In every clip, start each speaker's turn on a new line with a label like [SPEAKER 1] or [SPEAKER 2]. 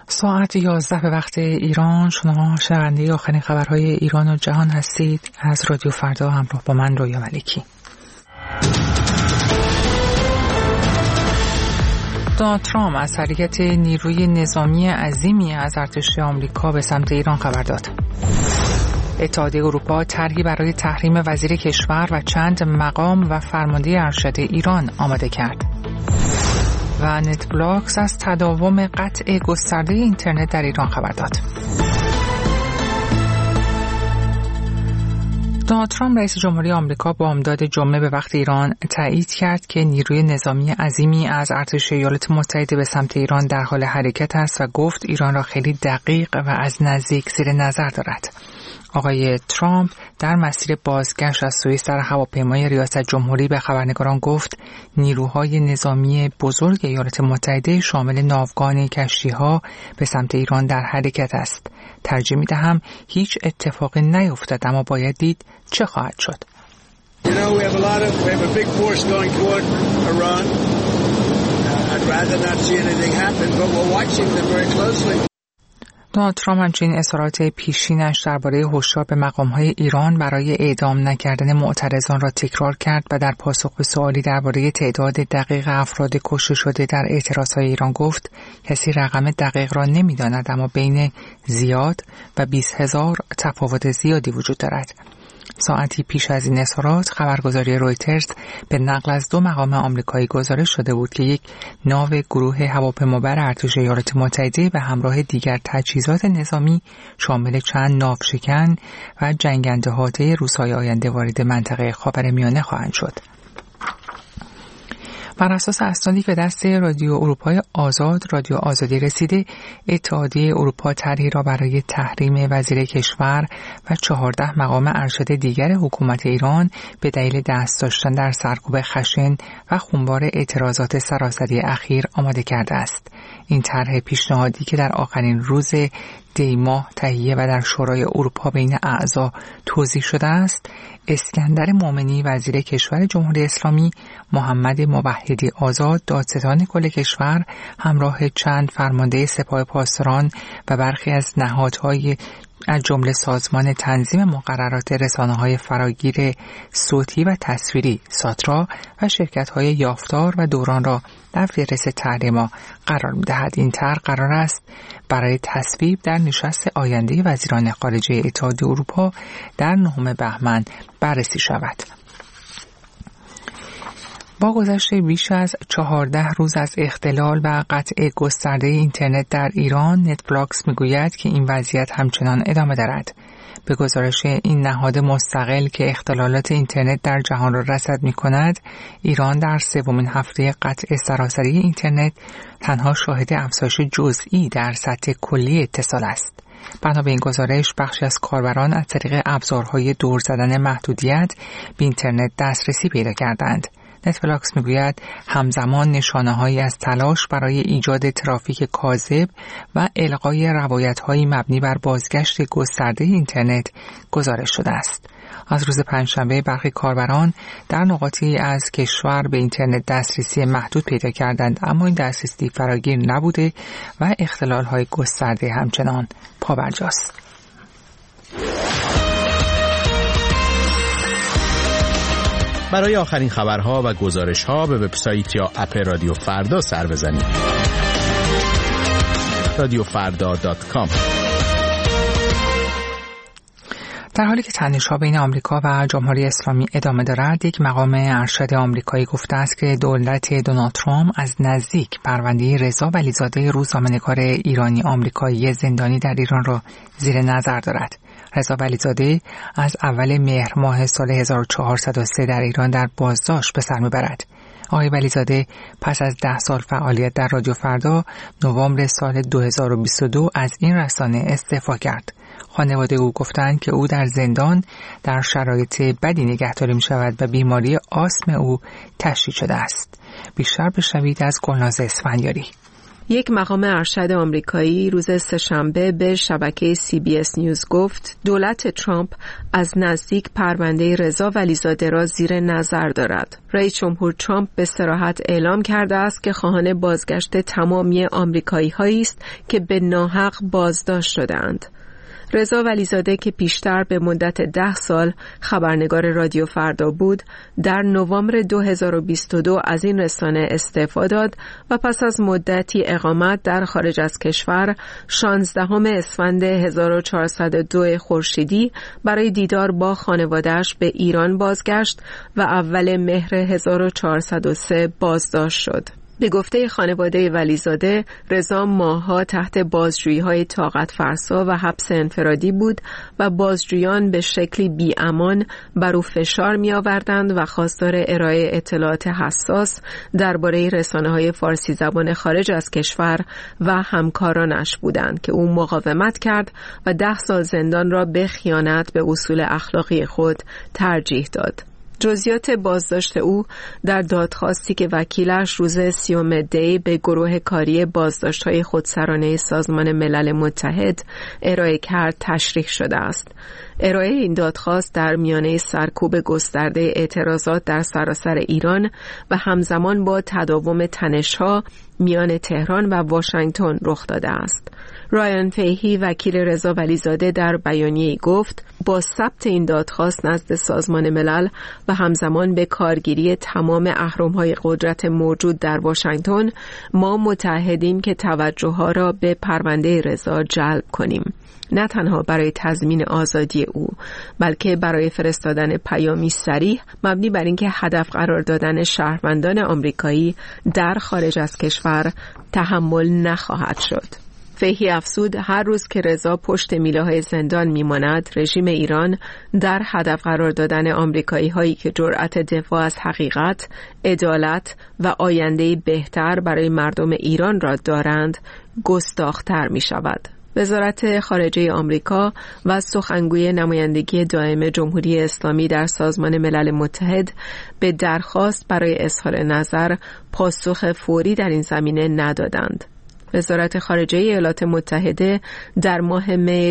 [SPEAKER 1] ساعت 11 به وقت ایران. شما شنونده آخرین خبرهای ایران و جهان هستید. از رادیو فردا همراه با من رویا ملکی. دونالد ترامپ از حرکت نیروی نظامی عظیمی از ارتش آمریکا به سمت ایران خبر داد. اتحادیه اروپا طرحی برای تحریم وزیر کشور و چند مقام و فرمانده ارشد ایران آماده کرد. و نتفلیکس از تداوم قطع گسترده اینترنت در ایران خبر داد. دونالد ترامپ رئیس جمهوری آمریکا بامداد جمعه به وقت ایران تایید کرد که نیروی نظامی عظیمی از ارتش ایالات متحده به سمت ایران در حال حرکت است و گفت ایران را خیلی دقیق و از نزدیک زیر نظر دارد. آقای ترامپ در مسیر بازگشت از سوئیس در هواپیمای ریاست جمهوری به خبرنگاران گفت نیروهای نظامی بزرگ ایالات متحده شامل ناوگان کشتی‌ها به سمت ایران در حرکت است. ترجمه می‌دهم هیچ اتفاقی نیفتاد اما باید دید چه خواهد شد.
[SPEAKER 2] We have a big force going toward Iran. I'd rather not see anything happen, but we're watching them very closely.
[SPEAKER 1] دونالد ترامپ همچنین اظهارات پیشینش درباره هشدار به مقام‌های ایران برای اعدام نکردن معترضان را تکرار کرد و در پاسخ به سوالی درباره تعداد دقیق افراد کشته شده در اعتراضهای ایران گفت کسی رقم دقیق را نمی‌داند اما بین زیاد و 20,000 تفاوت زیادی وجود دارد. ساعتی پیش از این اظهارات خبرگزاری رویترز به نقل از 2 مقام آمریکایی گزارش شده بود که یک ناو گروه هواپیمابر ارتش ایالات متحده به همراه دیگر تجهیزات نظامی شامل چند ناوشکن و جنگنده‌های روزهای آینده وارد منطقه خاورمیانه خواهند شد. بر اساس اسنادی که دست رادیو اروپای آزاد رادیو آزادی رسیده، اتحادیه اروپا طرحی را برای تحریم وزیر کشور و 14 مقام ارشد دیگر حکومت ایران به دلیل دست داشتن در سرکوب خشن و خونبار اعتراضات سراسری اخیر آماده کرده است. این طرح پیشنهادی که در آخرین روز دی ماه تهیه و در شورای اروپا بین اعضا توضیح شده است، اسکندر مومنی وزیر کشور جمهوری اسلامی، محمد موحدی آزاد دادستان کل کشور همراه چند فرمانده سپاه پاسداران و برخی از نهادهای از جمله سازمان تنظیم مقررات رسانه‌های فراگیر صوتی و تصویری ساترا و شرکت‌های یافتار و دوران را در فهرست تحریم قرار می‌دهد. این طرح قرار است برای تصویب در نشست آینده وزیران خارجه اتحادیه اروپا در 9 بهمن بررسی شود. با گذشت بیش از 14 روز از اختلال و قطع گسترده اینترنت در ایران، نتفلیکس میگوید که این وضعیت همچنان ادامه دارد. به گزارش این نهاد مستقل که اختلالات اینترنت در جهان را رصد می‌کند، ایران در 3مین هفته قطع سراسری اینترنت تنها شاهد افزایش جزئی در سطح کلی اتصال است. بنا به این گزارش بخشی از کاربران از طریق ابزارهای دور زدن محدودیت به اینترنت دسترسی پیدا کردند. نتفلیکس میگوید همزمان نشانه‌هایی از تلاش برای ایجاد ترافیک کاذب و القای روایت‌هایی مبنی بر بازگشت گسترده اینترنت گزارش شده است. از روز پنجشنبه برخی کاربران در نقاطی از کشور به اینترنت دسترسی محدود پیدا کردند، اما این دسترسی فراگیر نبوده و اختلال‌های گسترده همچنان پابرجاست.
[SPEAKER 3] برای آخرین خبرها و گزارش‌ها به وبسایت یا اپ رادیو فردا سر بزنید. radiofarda.com.
[SPEAKER 1] در حالی که تنش‌ها بین آمریکا و جمهوری اسلامی ادامه دارد، یک مقام ارشد آمریکایی گفته است که دولت دونالد ترامپ از نزدیک پرونده رضا ولیزاده روزنامه‌نگار ایرانی آمریکایی زندانی در ایران را زیر نظر دارد. رضا ولیزاده از اول مهر ماه سال 1403 در ایران در بازداشت به سر میبرد. آقای ولیزاده پس از 10 سال فعالیت در رادیو فردا نوامبر سال 2022 از این رسانه استعفا کرد. خانواده او گفتند که او در زندان در شرایط بدی نگهداری می شود و بیماری آسم او تشدید شده است. بیشتر بشنوید از گلناز اسفندیاری.
[SPEAKER 4] یک مقام ارشد آمریکایی روز سه‌شنبه به شبکه CBS نیوز گفت دولت ترامپ از نزدیک پرونده رضا ولیزاده را زیر نظر دارد. رئیس جمهور ترامپ به صراحت اعلام کرده است که خواهان بازگشت تمامی آمریکایی‌هایی است که به ناحق بازداشت شده‌اند. رضا ولیزاده که پیشتر به مدت 10 سال خبرنگار رادیو فردا بود، در نوامبر 2022 از این رسانه استعفا داد و پس از مدتی اقامت در خارج از کشور 16 اسفند 1402 خورشیدی برای دیدار با خانواده‌اش به ایران بازگشت و اول مهر 1403 بازداشت شد. به گفته خانواده ولیزاده، رضا ماه‌ها تحت بازجویی‌های طاقت فرسا و حبس انفرادی بود و بازجویان به شکلی بی‌امان بر او فشار می‌آوردند و خواستار ارائه اطلاعات حساس درباره رسانه‌های فارسی زبان خارج از کشور و همکارانش بودند که او مقاومت کرد و 10 سال زندان را به خیانت به اصول اخلاقی خود ترجیح داد. جزئیات بازداشت او در دادخواستی که وکیلش روز 30 دی به گروه کاری بازداشت‌های خودسرانه سازمان ملل متحد ارائه کرد تشریح شده است. ارائه این دادخواست در میانه سرکوب گسترده اعتراضات در سراسر ایران و همزمان با تداوم تنش‌ها میان تهران و واشنگتن رخ داده است. رایان فیهی وکیل رضا ولیزاده در بیانیه‌ای گفت با ثبت این دادخواست نزد سازمان ملل و همزمان به کارگیری تمام اهرم‌های قدرت موجود در واشنگتن ما متعهدیم که توجه‌ها را به پرونده رضا جلب کنیم، نه تنها برای تضمین آزادی او بلکه برای فرستادن پیامی صریح مبنی بر اینکه هدف قرار دادن شهروندان آمریکایی در خارج از کشور تحمل نخواهد شد. فیهی افزود هر روز که رضا پشت میله‌های زندان میماند، رژیم ایران در هدف قرار دادن آمریکایی هایی که جرأت دفاع از حقیقت، عدالت و آینده‌ای بهتر برای مردم ایران را دارند، گستاخ‌تر می شود. وزارت خارجه آمریکا و سخنگوی نمایندگی دائم جمهوری اسلامی در سازمان ملل متحد به درخواست برای اظهار نظر پاسخ فوری در این زمینه ندادند. وزارت خارجه ایالات متحده در ماه می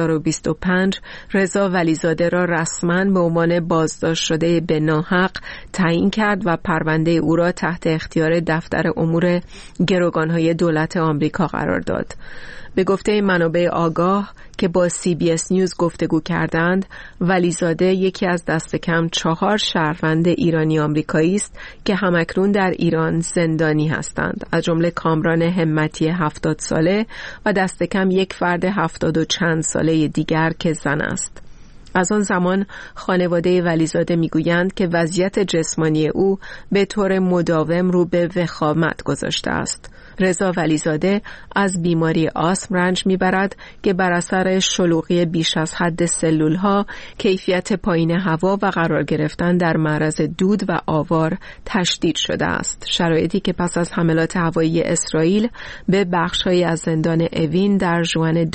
[SPEAKER 4] 2025 رضا ولیزاده را رسما به عنوان بازداشت شده به ناحق تعیین کرد و پرونده او را تحت اختیار دفتر امور گروگان‌های دولت آمریکا قرار داد. به گفته منابع آگاه که با CBS نیوز گفتگو کردند، ولیزاده یکی از دست کم 4 شهروند ایرانی آمریکایی است که همکنون در ایران زندانی هستند، از جمله کامران همتی 70 ساله و دست کم یک فرد 70 و چند ساله دیگر که زن است. از آن زمان خانواده ولیزاده میگویند که وضعیت جسمانی او به طور مداوم رو به وخامت گذاشته است. رضا ولیزاده از بیماری آسم رنج میبرد که بر اثر شلوغی بیش از حد سلولها، کیفیت پایین هوا و قرار گرفتن در معرض دود و آوار تشدید شده است. شرایطی که پس از حملات هوایی اسرائیل به بخش‌هایی از زندان اوین در ژوئن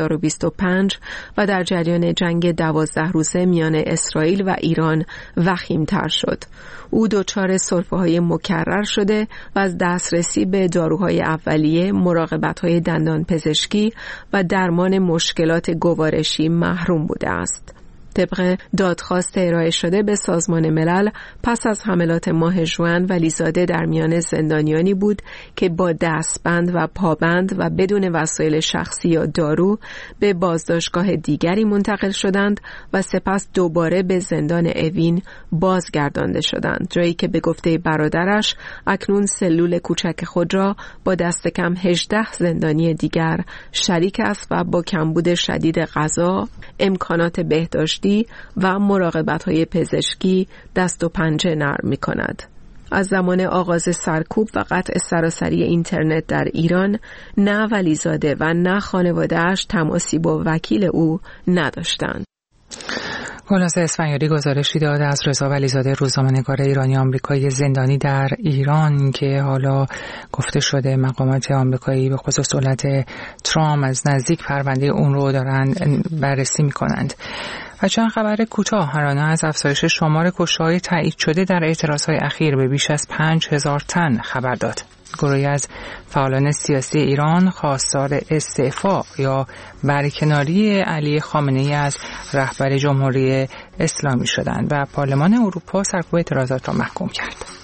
[SPEAKER 4] 2025 و در جریان جنگ 12 روزه میان اسرائیل و ایران وخیم‌تر شد. او دچار سرفه‌های مکرر شده و از دسترسی به داروهای اولیه، مراقبت‌های دندان پزشکی و درمان مشکلات گوارشی محروم بوده است. طبق دادخواست ارائه شده به سازمان ملل، پس از حملات ماه ژوئن ولیزاده در میان زندانیانی بود که با دستبند و پابند و بدون وسایل شخصی یا دارو به بازداشتگاه دیگری منتقل شدند و سپس دوباره به زندان اوین بازگردانده شدند، جایی که به گفته برادرش اکنون سلول کوچک خود را با دست کم 18 زندانی دیگر شریک است و با کمبود شدید غذا، امکانات بهداشتی و مراقبت‌های پزشکی دست و پنجه نرم می‌کند. از زمان آغاز سرکوب و قطع سراسری اینترنت در ایران، نه ولیزاده و نه خانواده‌اش تماسی با وکیل او نداشتند.
[SPEAKER 1] گلناز اسفندیاری گزارشی داد از رضا ولیزاده، روزنامه‌نگار ایرانی آمریکایی زندانی در ایران، که حالا گفته شده مقامات آمریکایی به خصوص دولت ترامپ از نزدیک پرونده اون رو دارن بررسی می‌کنند. و چند خبر کوتاه. هرانه از افزایش شمار کشته‌های تایید شده در اعتراض‌های اخیر به بیش از 5000 تن خبر داد. گروهی از فعالان سیاسی ایران خواستار استعفا یا برکناری علی خامنه‌ای از رهبر جمهوری اسلامی شدند و پارلمان اروپا سرکوب اعتراضات را محکوم کرد.